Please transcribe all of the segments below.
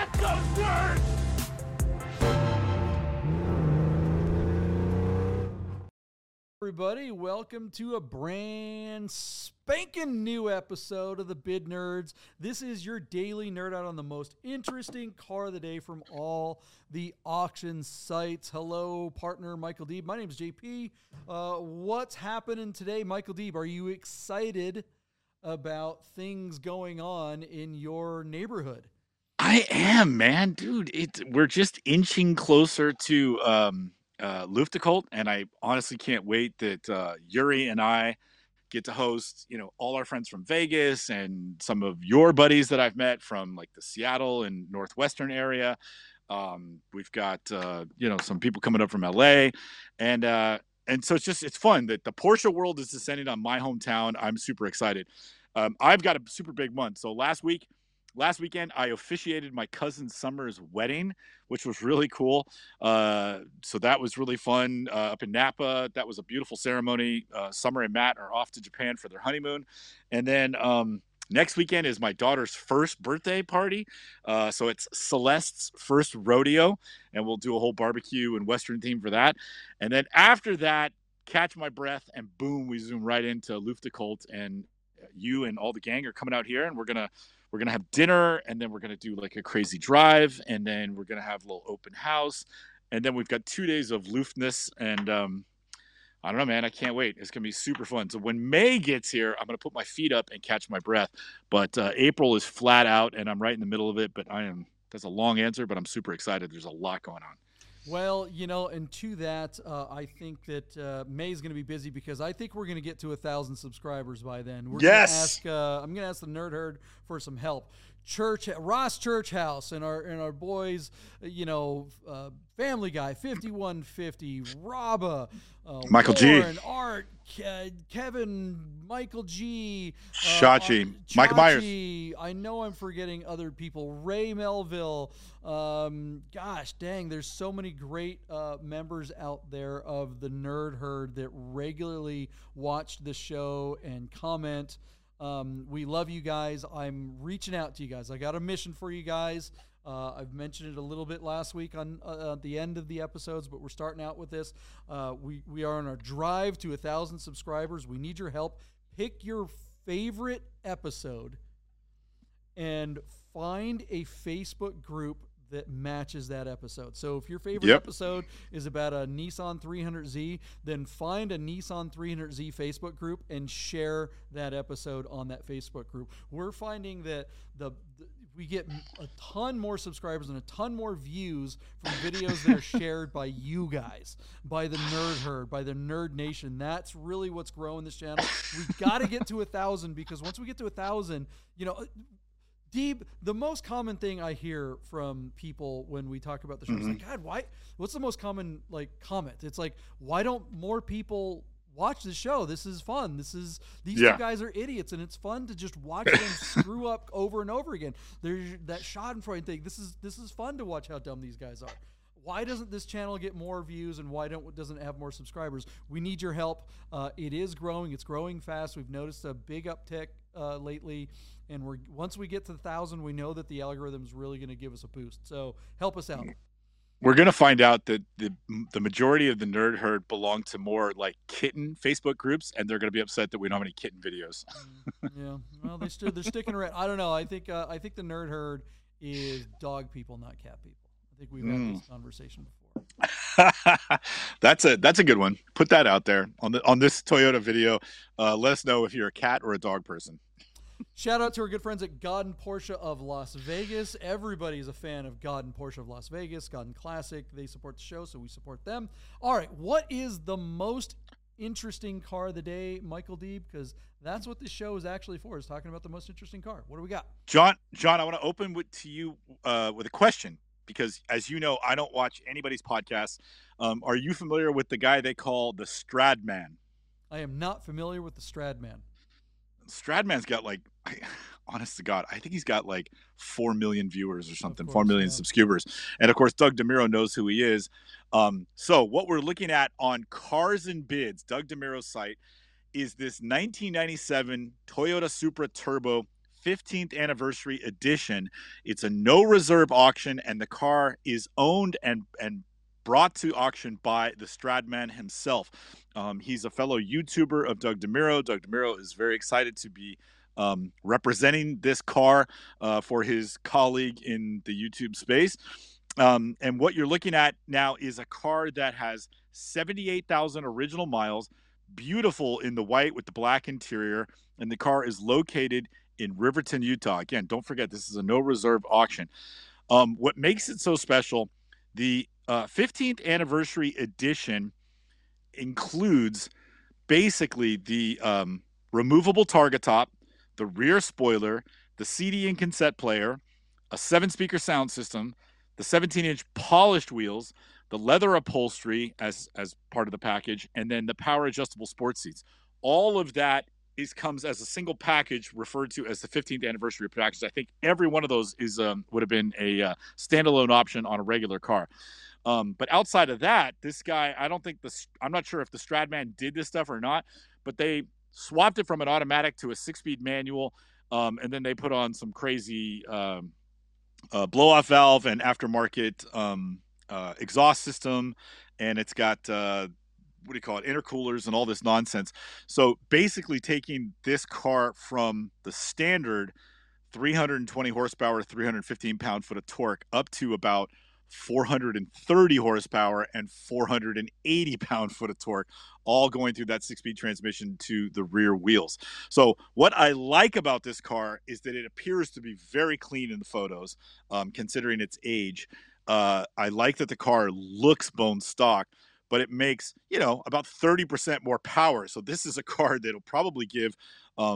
Everybody, welcome to a brand spanking new episode of the Bid Nerds. This is your daily nerd out on the most interesting car of the day from all the auction sites. Hello, partner Michael Deeb. My name is JP. What's happening today, Michael Deeb? Are you excited about things going on in your neighborhood? I am, man, dude. We're just inching closer to Luftgekühlt, and I honestly can't wait that Yuri and I get to host, all our friends from Vegas and some of your buddies that I've met from like the Seattle and Northwestern area. We've got some people coming up from LA, and so it's fun that the Porsche world is descending on my hometown. I'm super excited. I've got a super big month. So last weekend, I officiated my cousin Summer's wedding, which was really cool. So that was really fun up in Napa. That was a beautiful ceremony. Summer and Matt are off to Japan for their honeymoon. And then next weekend is my daughter's first birthday party. So it's Celeste's first rodeo, and we'll do a whole barbecue and Western theme for that. And then after that, catch my breath, and boom, we zoom right into Luftgekühlt, and you and all the gang are coming out here, and we're gonna have dinner, and then we're gonna do like a crazy drive, and then we're gonna have a little open house, and then we've got 2 days of Luftness, and I don't know, man, I can't wait. It's gonna be super fun. So when May gets here, I'm gonna put my feet up and catch my breath. But April is flat out, and I'm right in the middle of it. But that's a long answer, but I'm super excited. There's a lot going on. Well, and to that, I think that May is going to be busy because I think we're going to get to 1,000 subscribers by then. Yes. I'm going to ask the Nerd Herd for some help. Ross Churchhouse and our boys, Family Guy, 5150, Rabba, Michael Warren, G, Art, Kevin, Michael G, Chachi, Michael Myers. I know I'm forgetting other people. Ray Melville. Gosh dang, there's so many great members out there of the Nerd Herd that regularly watch the show and comment. We love you guys. I'm reaching out to you guys. I got a mission for you guys. I've mentioned it a little bit last week on the end of the episodes, but we're starting out with this. We are on our drive to 1,000 subscribers. We need your help. Pick your favorite episode and find a Facebook group that matches that episode. So if your favorite episode is about a Nissan 300Z, then find a Nissan 300Z Facebook group and share that episode on that Facebook group. We're finding that we get a ton more subscribers and a ton more views from videos that are shared by you guys, by the Nerd Herd, by the Nerd Nation. That's really what's growing this channel. We got to get to 1,000, because once we get to 1,000, Deeb, the most common thing I hear from people when we talk about the show is like, God, what's the most common comment? It's like, why don't more people watch the show? This is fun. These two guys are idiots, and it's fun to just watch them screw up over and over again. There's that Schadenfreude thing. This is fun to watch how dumb these guys are. Why doesn't this channel get more views, and why doesn't it have more subscribers? We need your help. It is growing. It's growing fast. We've noticed a big uptick lately, and once we get to 1,000, we know that the algorithm is really going to give us a boost. So help us out. We're going to find out that the majority of the Nerd Herd belong to more like kitten Facebook groups, and they're going to be upset that we don't have any kitten videos. Yeah, well, they're sticking around. I don't know. I think the Nerd Herd is dog people, not cat people. I think we've had this conversation before. That's a good one. Put that out there on this Toyota video. Let us know if you're a cat or a dog person. Shout out to our good friends at Godden Porsche of Las Vegas. Everybody's a fan of Godden Porsche of Las Vegas, Godden Classic. They support the show, so we support them. All right, what is the most interesting car of the day, Michael Deeb? Because that's what this show is actually for, is talking about the most interesting car. What do we got? John, I want to open to you with a question, because as you know, I don't watch anybody's podcast. Are you familiar with the guy they call the Stradman? I am not familiar with the Stradman. Stradman's got honest to God, I think he's got 4 million viewers or something, 4 million subscribers. And of course, Doug DeMuro knows who he is. So what we're looking at on Cars and Bids, Doug DeMuro's site, is this 1997 Toyota Supra Turbo 15th anniversary edition. It's a no reserve auction, and the car is owned and brought to auction by the Stradman himself. He's a fellow YouTuber of Doug DeMuro. Doug DeMuro is very excited to be representing this car for his colleague in the YouTube space. And what you're looking at now is a car that has 78,000 original miles, beautiful in the white with the black interior, and the car is located in Riverton, Utah. Again, don't forget, this is a no reserve auction. What makes it so special, the 15th anniversary edition includes basically the removable targa top, the rear spoiler, the CD and cassette player, a 7-speaker sound system, the 17-inch polished wheels, the leather upholstery as part of the package, and then the power adjustable sports seats. All of that comes as a single package referred to as the 15th anniversary package. I think every one of those is would have been a standalone option on a regular car. But outside of that, this guy, I'm not sure if the Stradman did this stuff or not, but they swapped it from an automatic to a 6-speed manual, and then they put on some crazy blow-off valve and aftermarket exhaust system, and it's got intercoolers and all this nonsense. So basically taking this car from the standard 320 horsepower, 315 pound-foot of torque up to about 430 horsepower and 480 pound-foot of torque, all going through that 6-speed transmission to the rear wheels. So what I like about this car is that it appears to be very clean in the photos, considering its age. I like that the car looks bone stock, but it makes, about 30% more power. So this is a car that'll probably give, a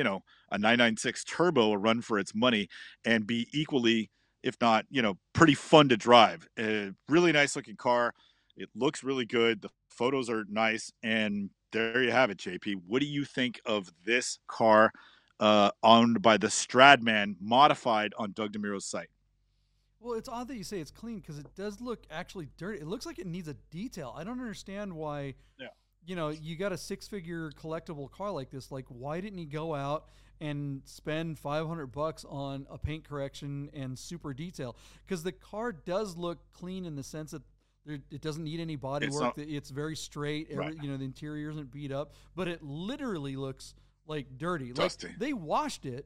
996 turbo a run for its money and be equally, if not, pretty fun to drive. A really nice looking car. It looks really good. The photos are nice. And there you have it, JP. What do you think of this car owned by the Stradman, modified on Doug DeMuro's site? Well, it's odd that you say it's clean because it does look actually dirty. It looks like it needs a detail. I don't understand why, you got a 6-figure collectible car like this. Like, why didn't he go out and spend $500 on a paint correction and super detail? Because the car does look clean in the sense that it doesn't need any body work. It's very straight. Right. The interior isn't beat up, but it literally looks like dirty. Dusty. Like, they washed it,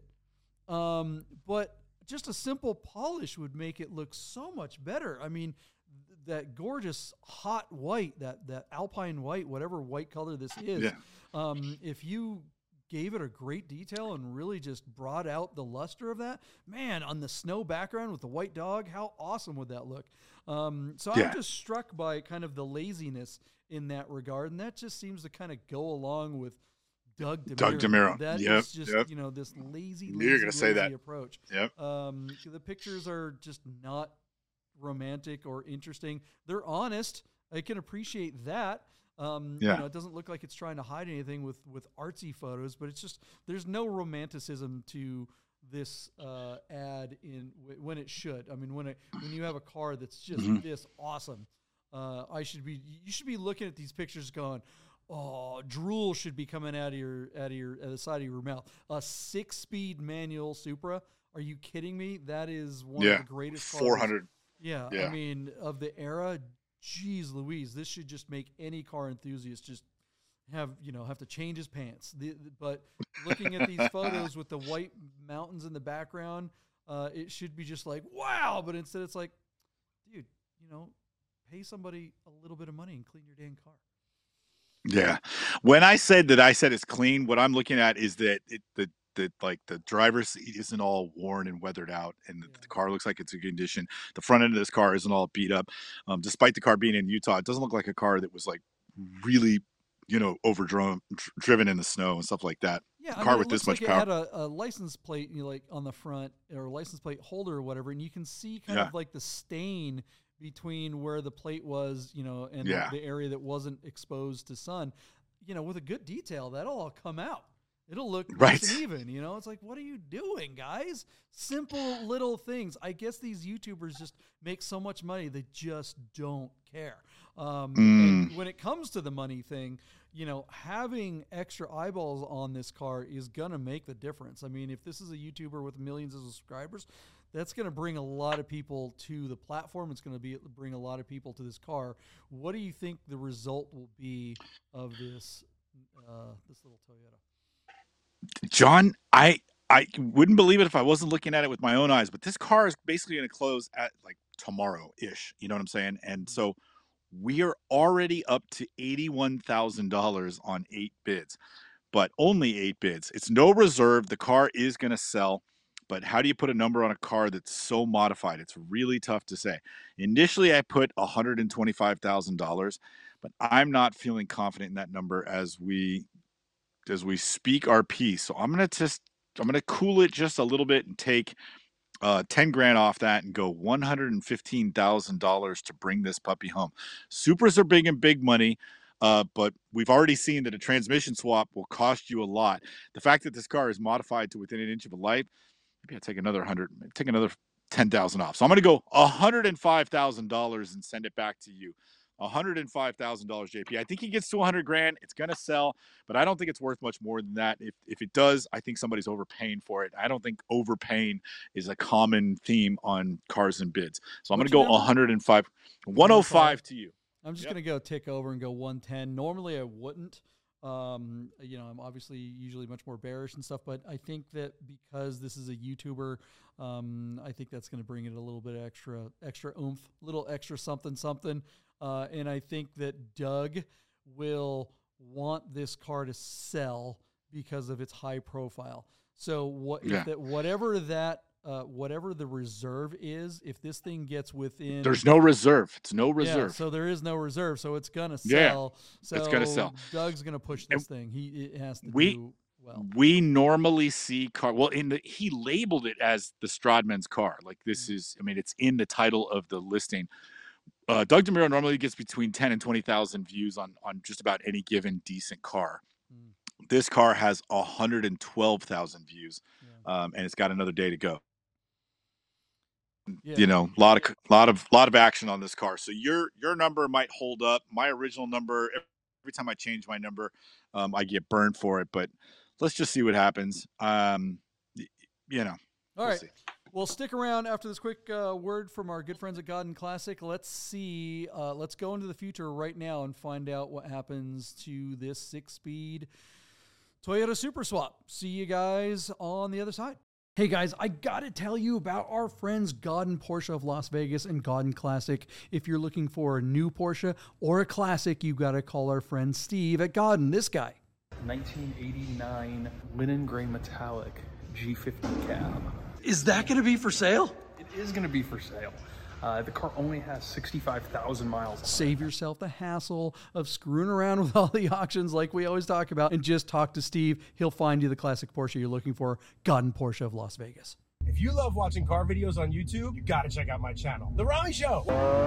but just a simple polish would make it look so much better. I mean, that gorgeous hot white, that alpine white, whatever white color this is, if you gave it a great detail and really just brought out the luster of that, man, on the snow background with the white dog, how awesome would that look? I'm just struck by kind of the laziness in that regard, and that just seems to kind of go along with Doug DeMuro. That is just, this lazy approach. Yep. The pictures are just not romantic or interesting. They're honest. I can appreciate that. It doesn't look like it's trying to hide anything with artsy photos, but it's just, there's no romanticism to this ad when it should. I mean, when you have a car that's just this awesome, you should be looking at these pictures going, oh, drool should be coming out of the side of your mouth. A 6-speed manual Supra? Are you kidding me? That is one of the greatest 400. cars. Yeah, I mean, of the era, geez Louise, this should just make any car enthusiast just have to change his pants. But looking at these photos with the white mountains in the background, it should be just like, wow. But instead it's like, dude, pay somebody a little bit of money and clean your dang car. Yeah. When I said it's clean, what I'm looking at is that the driver's seat isn't all worn and weathered out, and the car looks like it's in good condition. The front end of this car isn't all beat up. Despite the car being in Utah, it doesn't look like a car that was like really, driven in the snow and stuff like that. Yeah, car with this much power. It had a license plate, like on the front, or a license plate holder or whatever, and you can see kind of like the stain between where the plate was, and the area that wasn't exposed to sun. With a good detail, that'll all come out. It'll look nice and even, It's like, what are you doing, guys? Simple little things. I guess these YouTubers just make so much money, they just don't care. And when it comes to the money thing, having extra eyeballs on this car is going to make the difference. I mean, if this is a YouTuber with millions of subscribers, that's going to bring a lot of people to the platform. It's going to bring a lot of people to this car. What do you think the result will be of this little Toyota? John, I wouldn't believe it if I wasn't looking at it with my own eyes, but this car is basically going to close at like tomorrow-ish. You know what I'm saying? And so we are already up to $81,000 on 8 bids, but only 8 bids. It's no reserve. The car is going to sell. But how do you put a number on a car that's so modified? It's really tough to say. Initially, I put $125,000, but I'm not feeling confident in that number as we speak our piece. So I'm gonna cool it just a little bit and take 10 grand off that and go $115,000 to bring this puppy home. Supras are big money. But we've already seen that a transmission swap will cost you a lot. The fact that this car is modified to within an inch of a life, maybe I'll take another 10,000 off. So I'm going to go $105,000 and send it back to you. $105,000, JP. I think he gets to 100 grand. It's going to sell, but I don't think it's worth much more than that. If it does, I think somebody's overpaying for it. I don't think overpaying is a common theme on cars and bids. So I'm going to go 105 to you. I'm just going to go tick over and go 110. Normally I wouldn't. I'm obviously usually much more bearish and stuff, but I think that because this is a YouTuber, I think that's going to bring it a little bit extra oomph, little extra something. And I think that Doug will want this car to sell because of its high profile. So whatever the reserve is, if this thing gets within, there's no reserve. It's no reserve. Yeah, so there is no reserve. So it's gonna sell. So it's gonna sell. Doug's gonna push this thing. It has to do well. We normally see car. Well, he labeled it as the Stradman's car. Like this is. I mean, it's in the title of the listing. Doug DeMuro normally gets between 10 and 20,000 views on just about any given decent car. This car has 112,000 views, and it's got another day to go. A lot of action on this car. So your number might hold up. My original number, every time I change my number, I get burned for it. But let's just see what happens. All right. See. Well, stick around after this quick word from our good friends at Godden Classic. Let's see. Let's go into the future right now and find out what happens to this 6-speed Toyota Super Swap. See you guys on the other side. Hey guys, I gotta tell you about our friends Godden Porsche of Las Vegas and Godden Classic. If you're looking for a new Porsche or a classic, you gotta call our friend Steve at Godden. This guy. 1989 linen gray metallic G50 cab. Is that gonna be for sale? It is gonna be for sale. The car only has 65,000 miles on it. Save yourself the hassle of screwing around with all the auctions like we always talk about and just talk to Steve. He'll find you the classic Porsche you're looking for. Godden Porsche of Las Vegas. If you love watching car videos on YouTube, you gotta check out my channel, The Rami Show.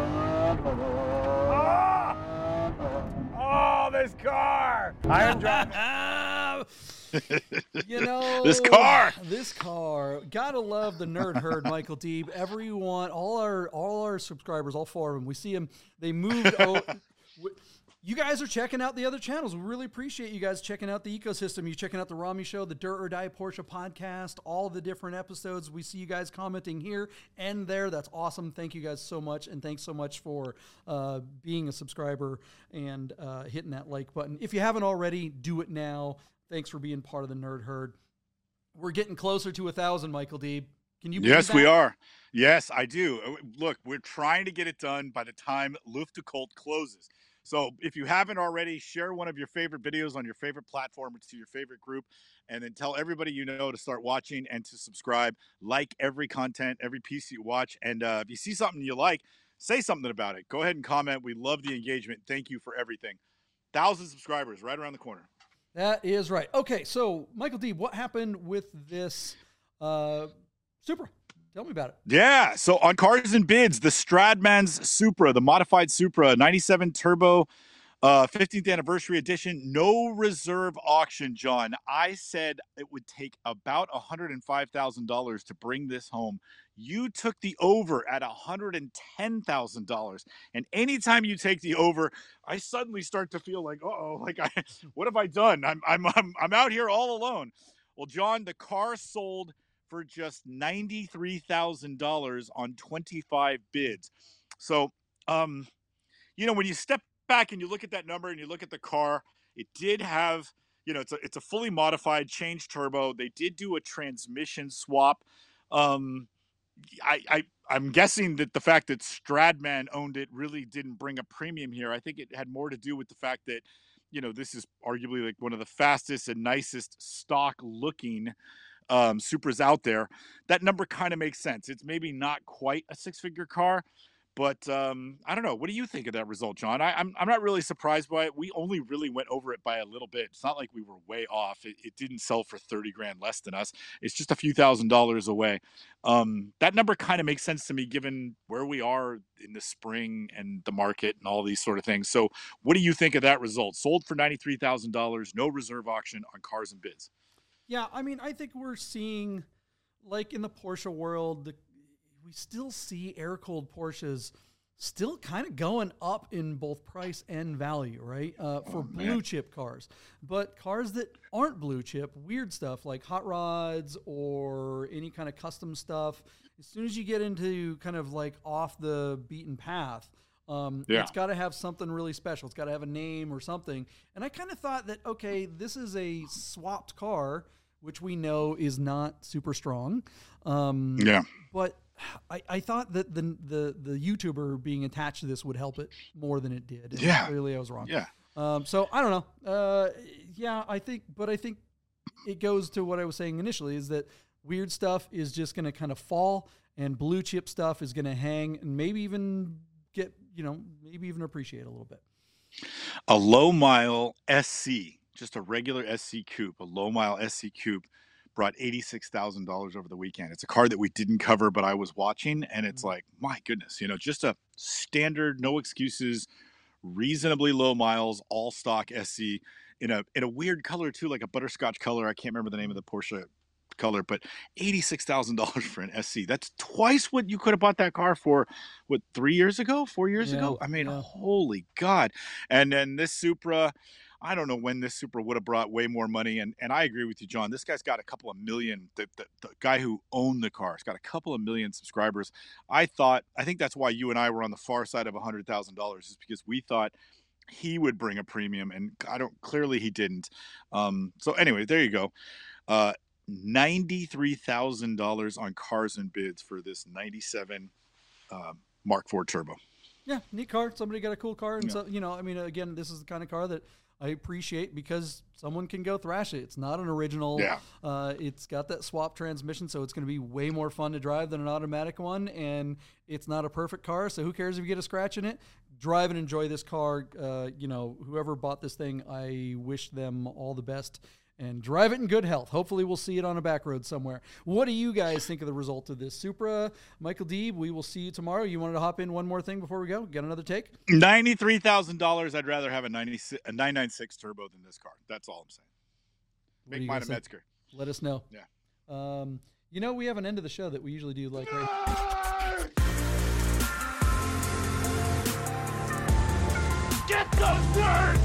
Oh, this car! I am driving. This car. Gotta love the nerd herd, Michael Deeb. Everyone, all our subscribers, all 4 of them, we see them. They moved. You guys are checking out the other channels. We really appreciate you guys checking out the ecosystem. You checking out the Rami Show, the Dirt or Die Porsche podcast, all the different episodes. We see you guys commenting here and there. That's awesome. Thank you guys so much, and thanks so much for being a subscriber and hitting that like button. If you haven't already, do it now. Thanks for being part of the nerd herd. We're getting closer to 1,000, Michael Deeb. Can you believe Yes, that? we are. Yes, I do. Look, we're trying to get it done by the time Luftgekühlt closes. So if you haven't already, share one of your favorite videos on your favorite platform or to your favorite group, and then tell everybody you know to start watching and to subscribe. Like every content, every piece you watch. And if you see something you like, say something about it. Go ahead and comment. We love the engagement. Thank you for everything. 1,000 subscribers right around the corner. That is right. Okay, so Michael Deeb, what happened with this Supra? Tell me about it. Yeah, so on Cars and Bids, the Stradman's Supra, the modified Supra, 97 turbo, 15th anniversary edition, no reserve auction, John. I said it would take about $105,000 to bring this home. You took the over at $110,000. And anytime you take the over, I suddenly start to feel like, what have I done? I'm out here all alone. Well, John, the car sold for just $93,000 on 25 bids. So, when you step back and you look at that number and you look at the car, it did have, it's a fully modified change turbo. They did do a transmission swap. I'm guessing that the fact that Stradman owned it really didn't bring a premium here. I think it had more to do with the fact that, this is arguably like one of the fastest and nicest stock looking Supras out there. That number kind of makes sense. It's maybe not quite a six-figure car, but I don't know. What do you think of that result, John? I'm not really surprised by it. We only really went over it by a little bit. It's not like we were way off. It didn't sell for $30,000 less than us. It's just a few $1,000s away. That number kind of makes sense to me given where we are in the spring and the market and all these sort of things. So what do you think of that result? Sold for $93,000, no reserve auction on Cars and Bids. Yeah, I mean, I think we're seeing, like in the Porsche world, we still see air-cooled Porsches still kind of going up in both price and value, right? For blue chip cars. But cars that aren't blue chip, weird stuff like hot rods or any kind of custom stuff, as soon as you get into kind of like off the beaten path, it's got to have something really special. It's got to have a name or something. And I kind of thought that, okay, this is a swapped car, which we know is not super strong. But I thought that the YouTuber being attached to this would help it more than it did. And clearly I was wrong. So I don't know. I think it goes to what I was saying initially, is that weird stuff is just going to kind of fall and blue chip stuff is going to hang and maybe even get, maybe even appreciate a little bit. A low mile SC, just a regular SC coupe, a low mile SC coupe, brought $86,000 over the weekend. It's a car that we didn't cover, but I was watching, and it's like, my goodness, just a standard, no excuses, reasonably low miles, all stock SC in a weird color too, like a butterscotch color. I can't remember the name of the Porsche color, but $86,000 for an SC. That's twice what you could have bought that car for, 4 years ago? I mean, holy God. And then this Supra, I don't know when this Supra would have brought way more money. And I agree with you, John. This guy's got a couple of million. The guy who owned the car has got a couple of million subscribers. I think that's why you and I were on the far side of $100,000, is because we thought he would bring a premium, and clearly he didn't. So anyway, there you go. $93,000 on Cars and Bids for this 97 Mark IV Turbo. Yeah, neat car. Somebody got a cool car. And so, again, this is the kind of car that I appreciate because someone can go thrash it. It's not an original. Yeah. It's got that swap transmission, so it's going to be way more fun to drive than an automatic one. And it's not a perfect car, so who cares if you get a scratch in it? Drive and enjoy this car. Whoever bought this thing, I wish them all the best. And drive it in good health. Hopefully we'll see it on a back road somewhere. What do you guys think of the result of this Supra? Michael Deeb, we will see you tomorrow. You wanted to hop in one more thing before we go? Get another take? $93,000. I'd rather have a 996 turbo than this car. That's all I'm saying. Make mine a Metzger. Let us know. Yeah. We have an end of the show that we usually do like Get those words!